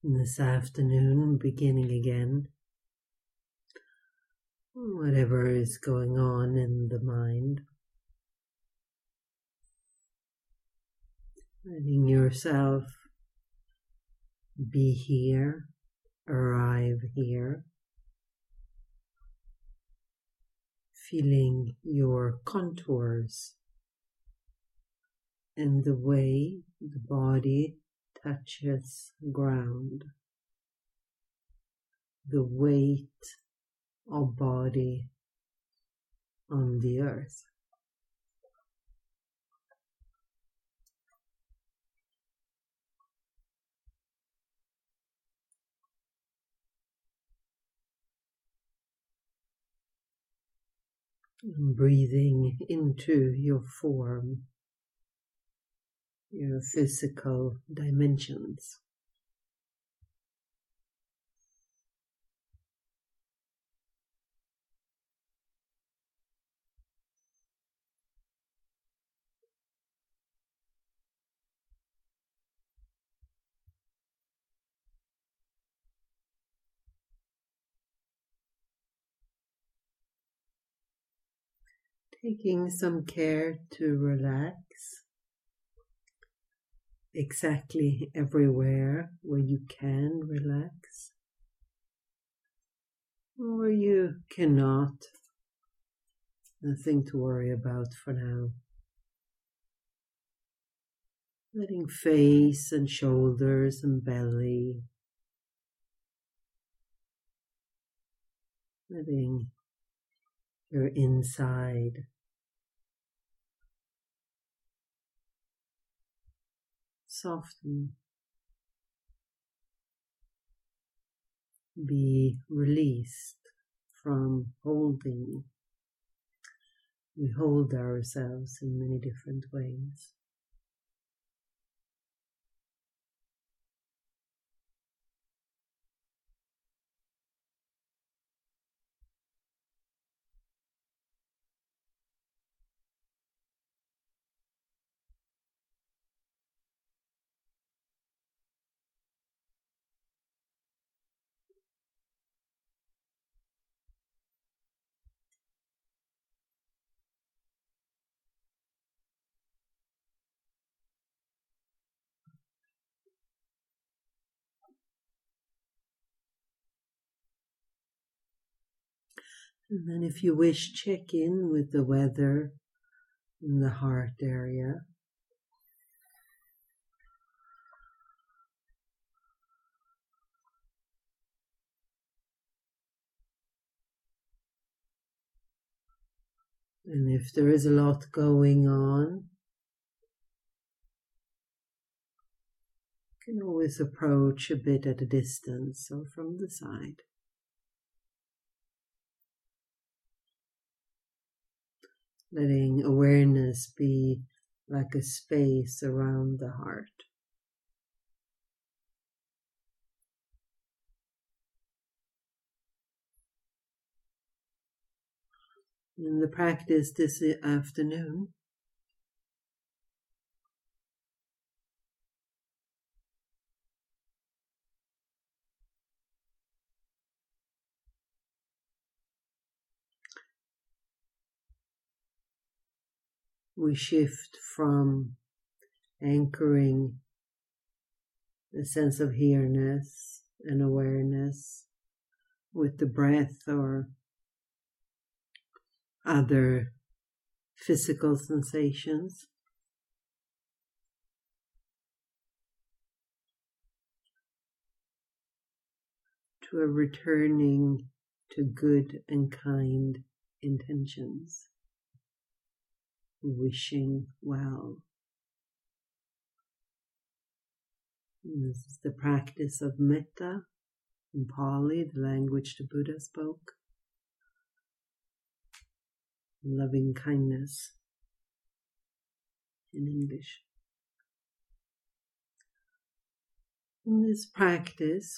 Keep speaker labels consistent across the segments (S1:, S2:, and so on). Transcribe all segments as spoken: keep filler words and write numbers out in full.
S1: This afternoon, beginning again, whatever is going on in the mind, letting yourself be here, arrive here, feeling your contours and the way the body touches ground, the weight of body on the earth. Breathing into your form, your physical dimensions. Taking some care to relax exactly everywhere where you can relax, or you cannot. Nothing to worry about for now. Letting face and shoulders and belly, letting your inside soften, be released from holding. We hold ourselves in many different ways. And then if you wish, check in with the weather in the heart area. And if there is a lot going on, you can always approach a bit at a distance or from the side. Letting awareness be like a space around the heart. In the practice this afternoon, we shift from anchoring a sense of here-ness and awareness with the breath or other physical sensations to a returning to good and kind intentions, wishing well. And this is the practice of metta in Pali, the language the Buddha spoke. Loving kindness in English. In this practice,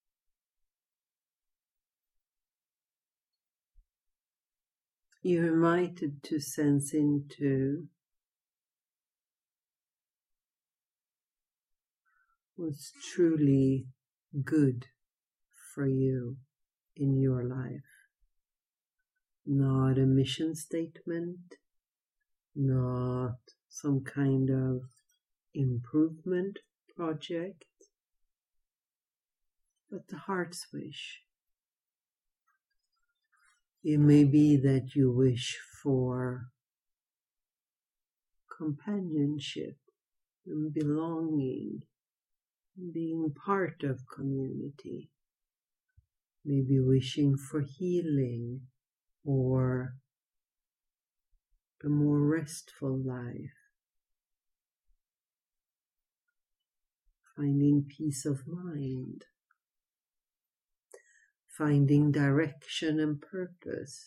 S1: you're invited to sense into what's truly good for you in your life. Not a mission statement, not some kind of improvement project, but the heart's wish. It may be that you wish for companionship and belonging, being part of community, maybe wishing for healing or a more restful life, finding peace of mind, finding direction and purpose,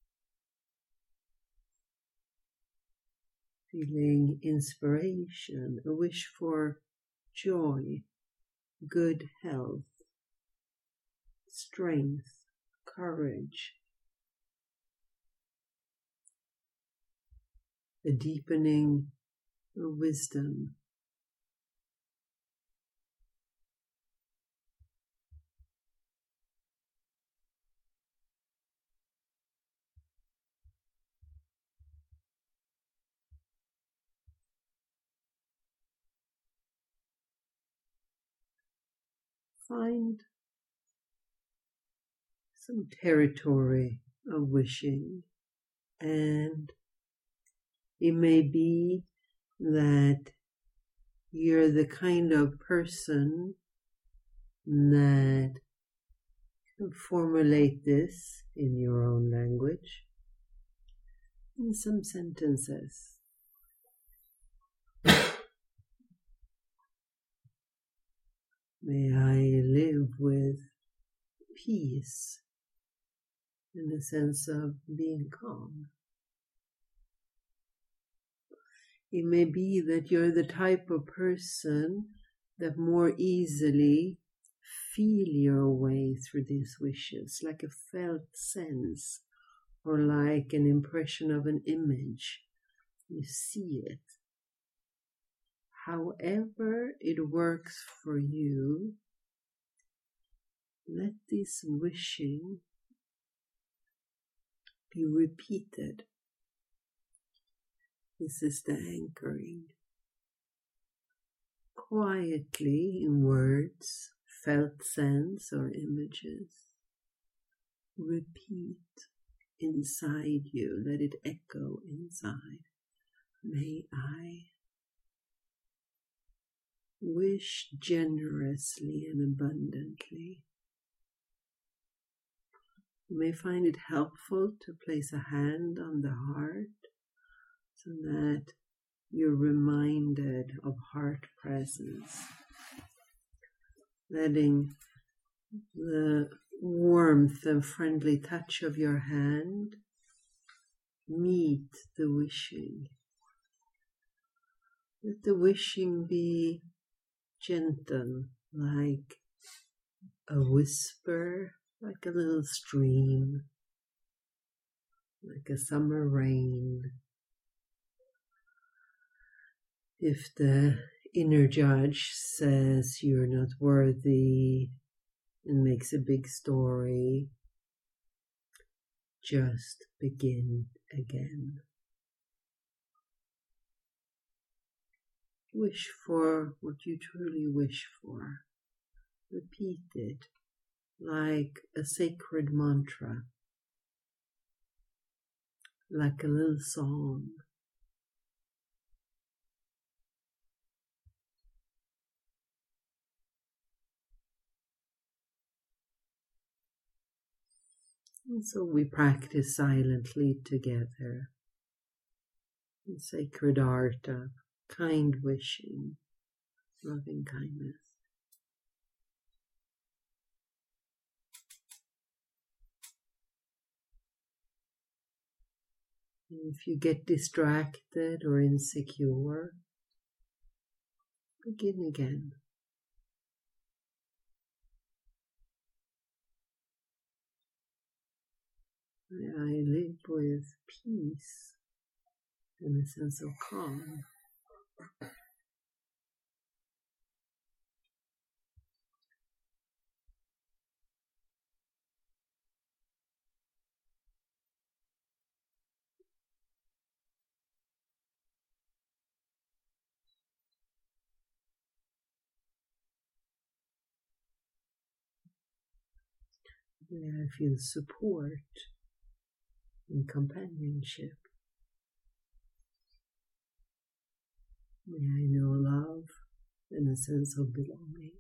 S1: feeling inspiration, a wish for joy, good health, strength, courage, a deepening of wisdom. Find some territory of wishing, and it may be that you're the kind of person that can formulate this in your own language in some sentences. May I live with peace in the sense of being calm. It may be that you're the type of person that more easily feel your way through these wishes, like a felt sense or like an impression of an image. You see it. However it works for you, let this wishing be repeated. This is the anchoring. Quietly in words, felt sense or images. Repeat inside you. Let it echo inside. May I wish generously and abundantly. You may find it helpful to place a hand on the heart so that you're reminded of heart presence, letting the warmth and friendly touch of your hand meet the wishing. Let the wishing be gentle, like a whisper, like a little stream, like a summer rain. If the inner judge says you're not worthy and makes a big story, just begin again. Wish for what you truly wish for. Repeat it like a sacred mantra, like a little song. And so we practice silently together the sacred art of kind wishing, loving kindness. And if you get distracted or insecure, begin again. May I live with peace and a sense of calm. May I feel support and companionship. May I know love and a sense of belonging.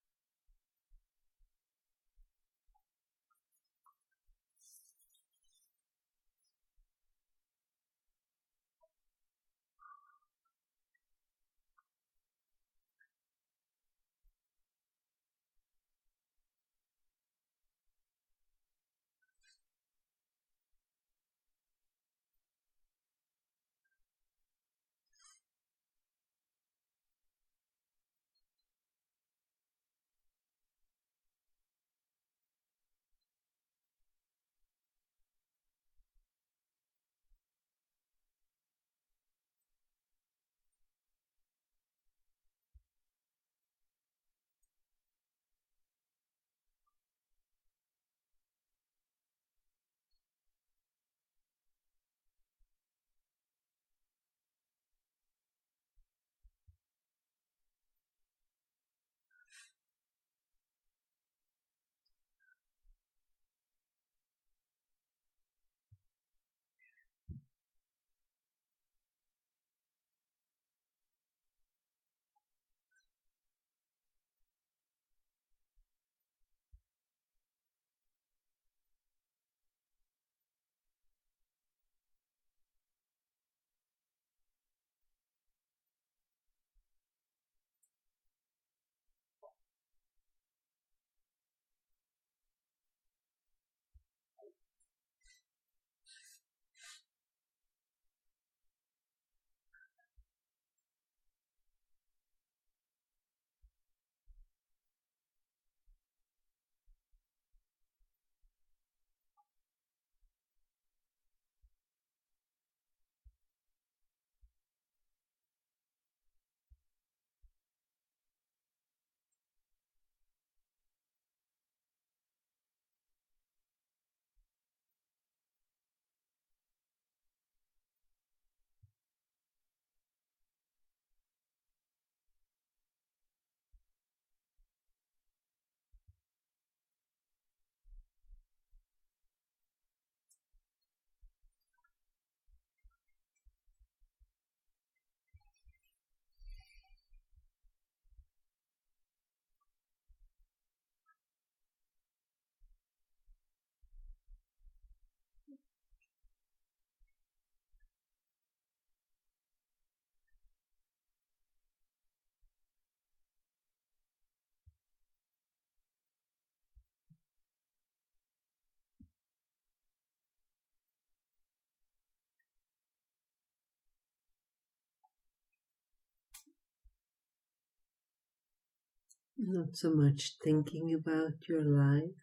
S1: Not so much thinking about your life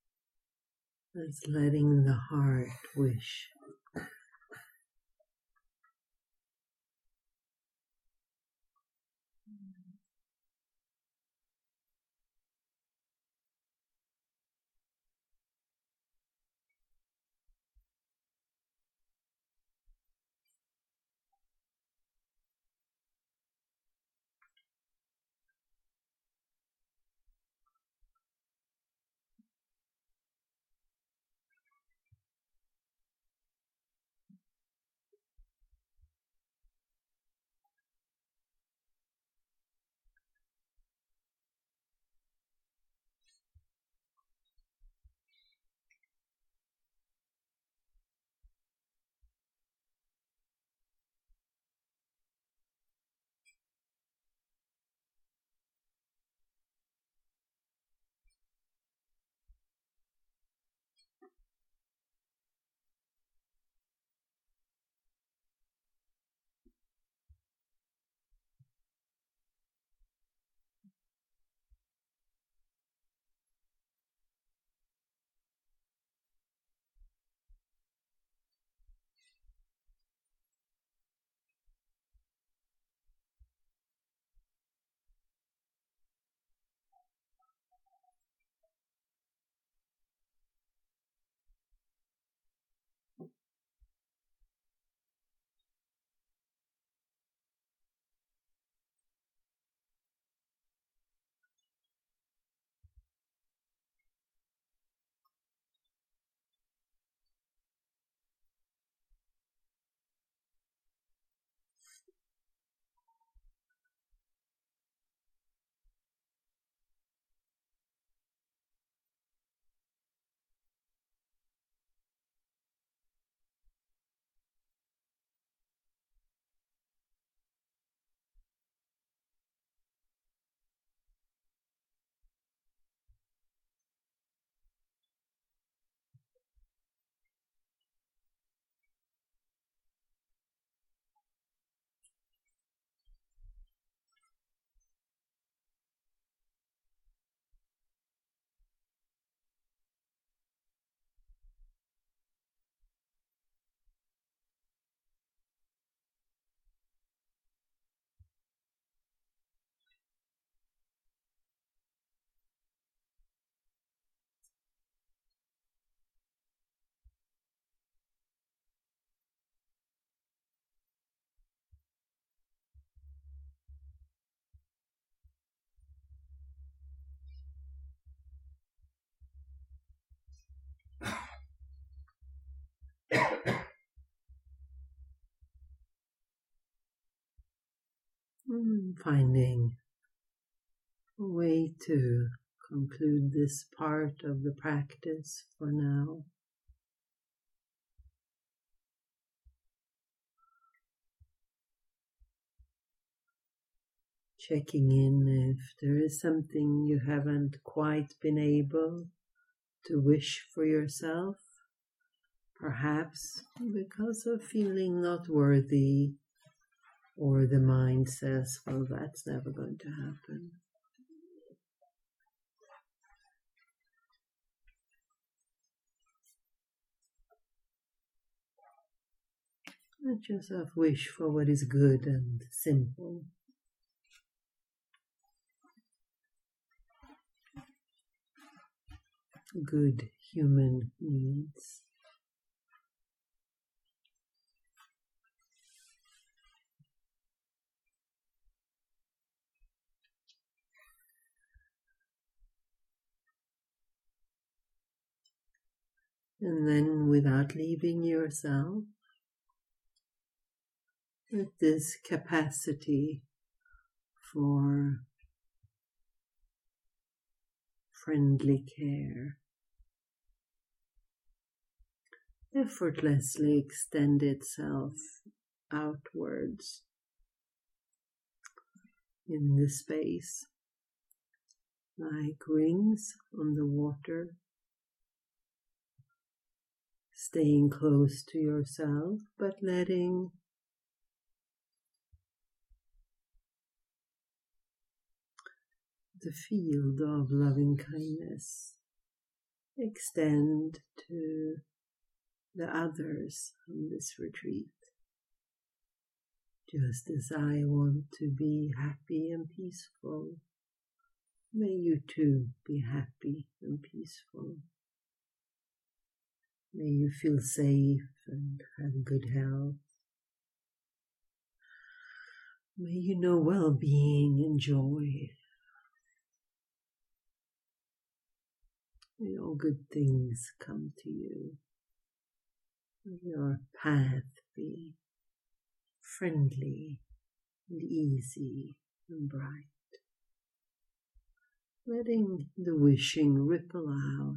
S1: as letting the heart wish. finding a way to conclude this part of the practice for now. Checking in if there is something you haven't quite been able to wish for yourself, perhaps because of feeling not worthy, or the mind says, well, that's never going to happen. Let yourself wish for what is good and simple. Good human needs. And then, without leaving yourself, with this capacity for friendly care, effortlessly extend itself outwards in the space, like rings on the water, staying close to yourself, but letting the field of loving kindness extend to the others on this retreat. Just as I want to be happy and peaceful, may you too be happy and peaceful. May you feel safe and have good health. May you know well-being and joy. May all good things come to you. May your path be friendly and easy and bright. Letting the wishing ripple out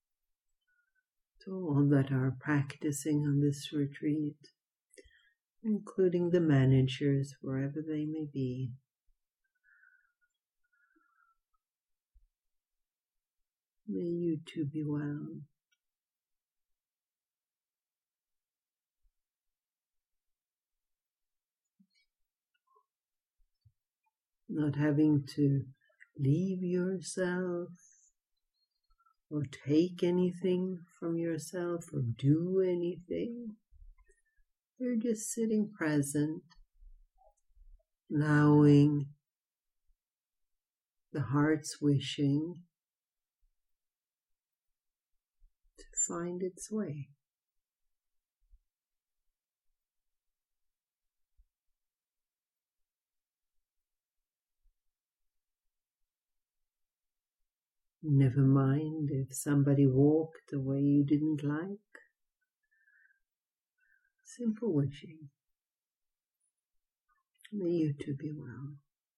S1: to all that are practicing on this retreat, including the managers wherever they may be. May you too be well. Not having to leave yourself or take anything from yourself or do anything. You're just sitting present, allowing the heart's wishing to find its way. Never mind if somebody walked the way you didn't like. Simple wishing. May you too be well.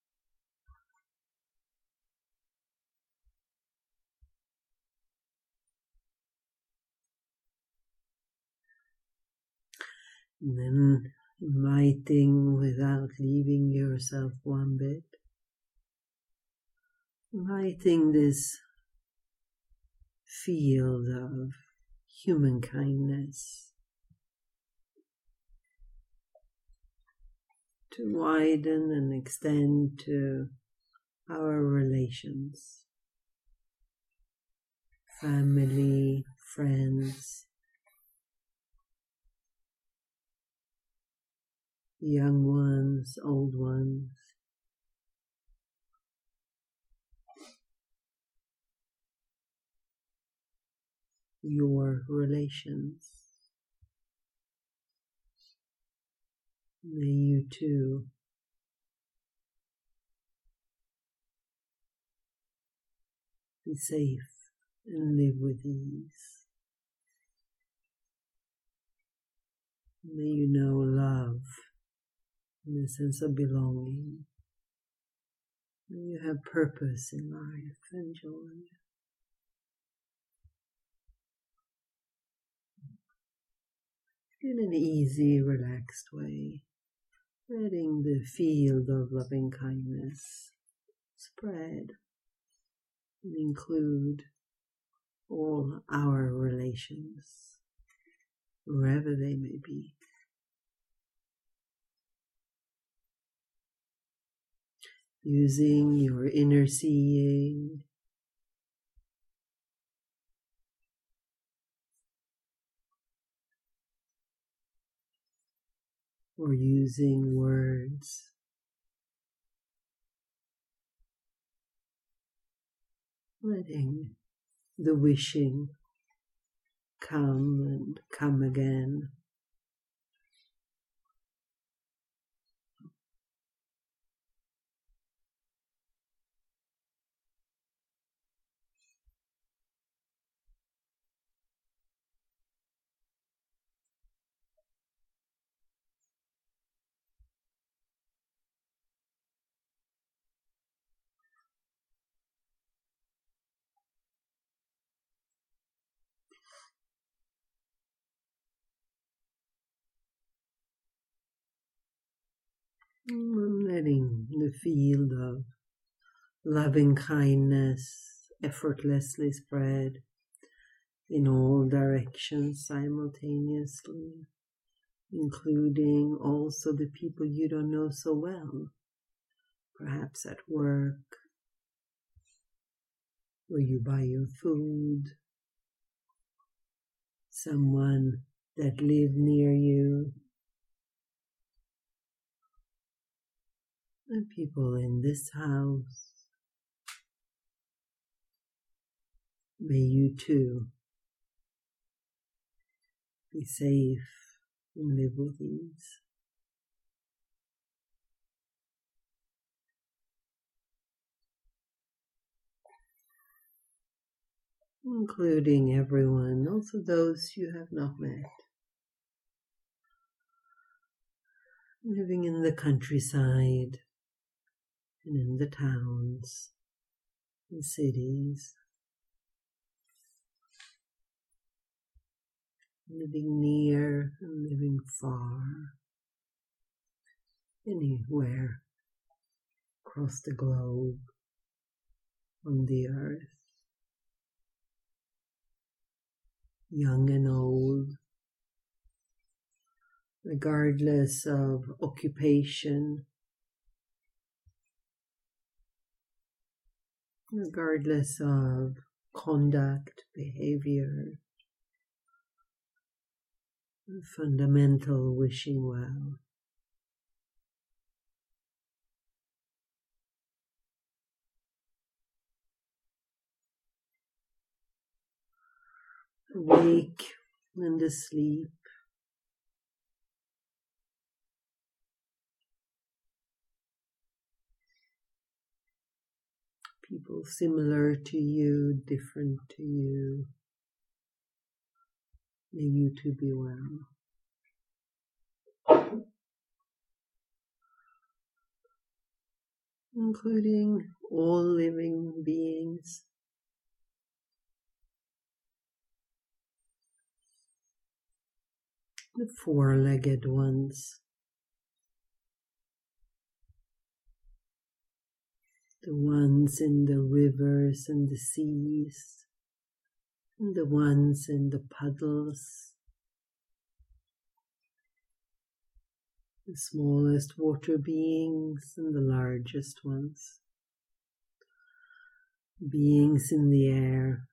S1: And then inviting without leaving yourself one bit. Inviting this field of human kindness to widen and extend to our relations, family, friends, young ones, old ones. Your relations. May you too be safe and live with ease. May you know love and a sense of belonging. You have purpose in life and joy. In an easy, relaxed way, letting the field of loving kindness spread and include all our relations, wherever they may be. Using your inner seeing, or using words, letting the wishing come and come again. And letting the field of loving kindness effortlessly spread in all directions simultaneously, including also the people you don't know so well, perhaps at work, where you buy your food, someone that live near you, and people in this house. May you too be safe and live with ease. Including everyone, also those you have not met. Living in the countryside and in the towns and cities. Living near and living far. Anywhere across the globe, on the earth. Young and old, regardless of occupation, regardless of conduct, behavior, fundamental wishing well. Awake and asleep. People similar to you, different to you. May you too be well. Including all living beings. The four-legged ones. The ones in the rivers and the seas. And the ones in the puddles. The smallest water beings and the largest ones. Beings in the air.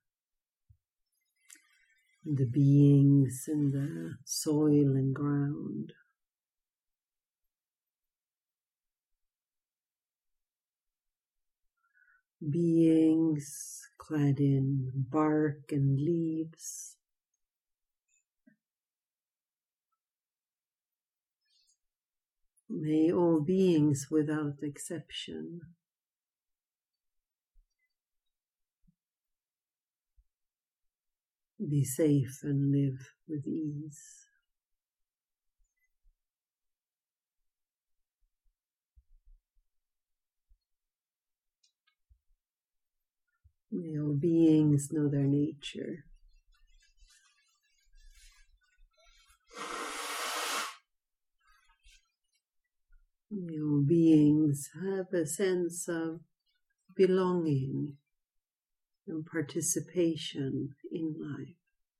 S1: And the beings in the soil and ground. Beings clad in bark and leaves. May all beings without exception be safe and live with ease. May all beings know their nature. May all beings have a sense of belonging and participation in life.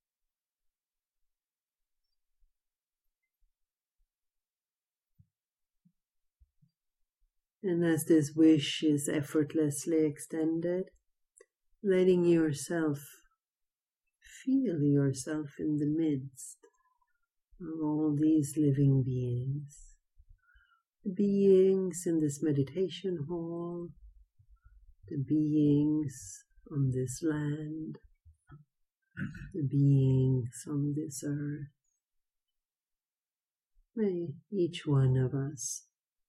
S1: And as this wish is effortlessly extended, letting yourself feel yourself in the midst of all these living beings. The beings in this meditation hall, the beings on this land, the beings on this earth. May each one of us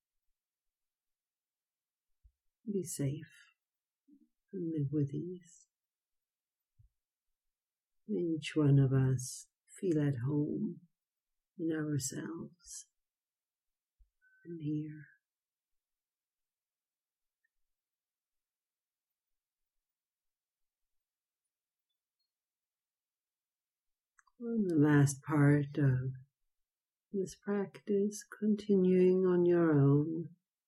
S1: be safe and live with ease. May each one of us feel at home in ourselves and here. On the last part of this practice, continuing on your own,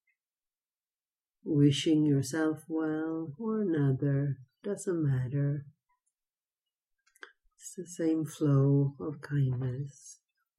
S1: wishing yourself well or another, doesn't matter. It's the same flow of kindness.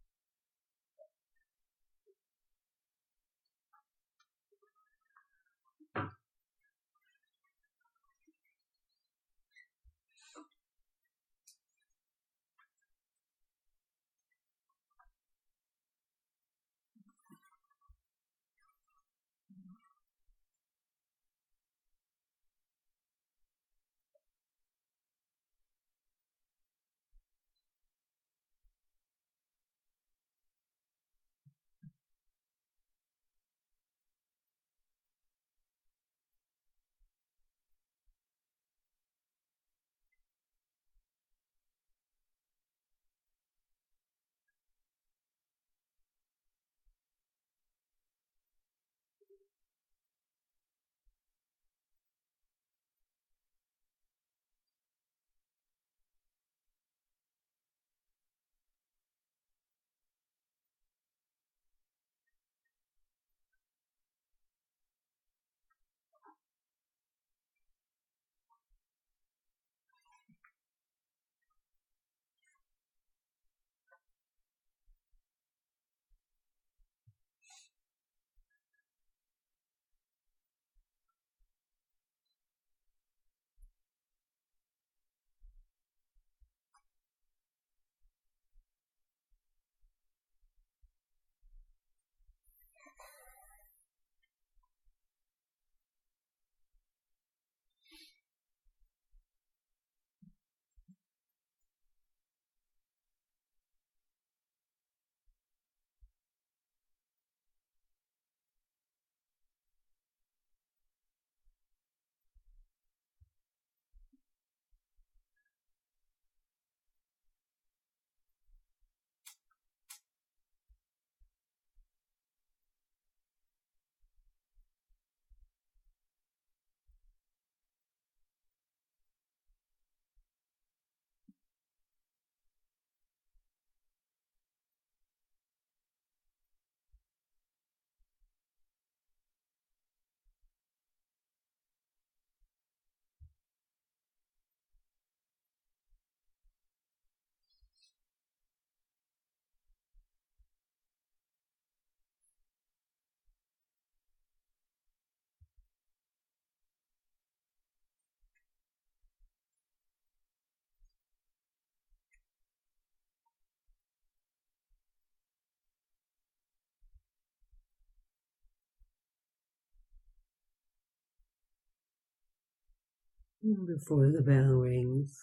S1: Before the bell rings,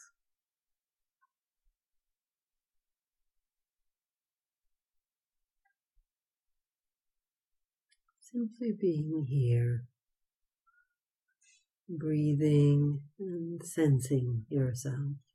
S1: simply being here, breathing and sensing yourself.